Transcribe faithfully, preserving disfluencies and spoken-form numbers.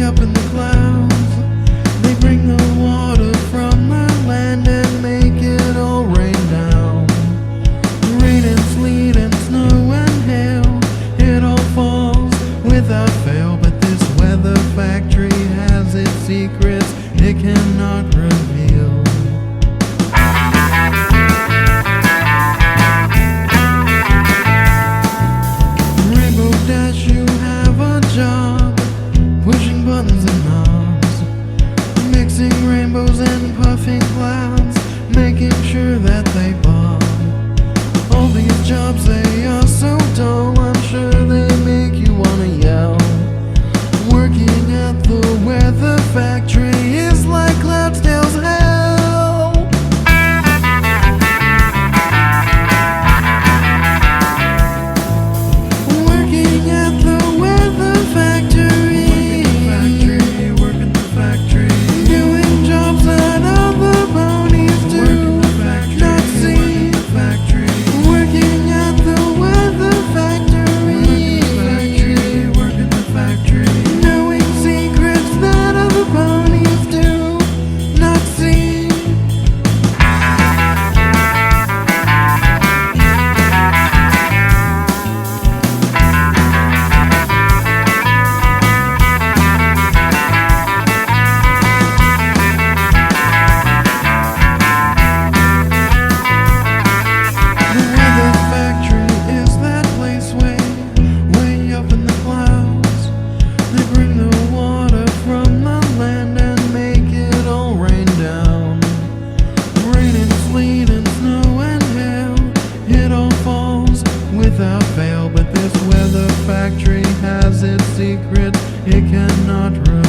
way up in the clouds. They bring the water from the land and make it all rain down. Rain and sleet and snow and hail, it all falls without fail. But this weather factory has its secrets it cannot reveal. Rainbow Dash, you have a job, pushing buttons and knobs, mixing rainbows and puffing clouds, making sure that they bob. All these jobs, they are so dull, I'm sure they make you wanna yell. Working at the weather factory is like Cloudsdale's hell. Working at the weather factory, working the factory, doing jobs that other ponies do, not see. Working at the weather factory, working the factory, knowing secrets that other ponies do not see. The weather factory is that place way, way up in the clouds. They bring the water from the land and make it all rain down. Rain and sleet and snow and hail, it all falls without fail. But this weather factory has its secret it cannot reveal.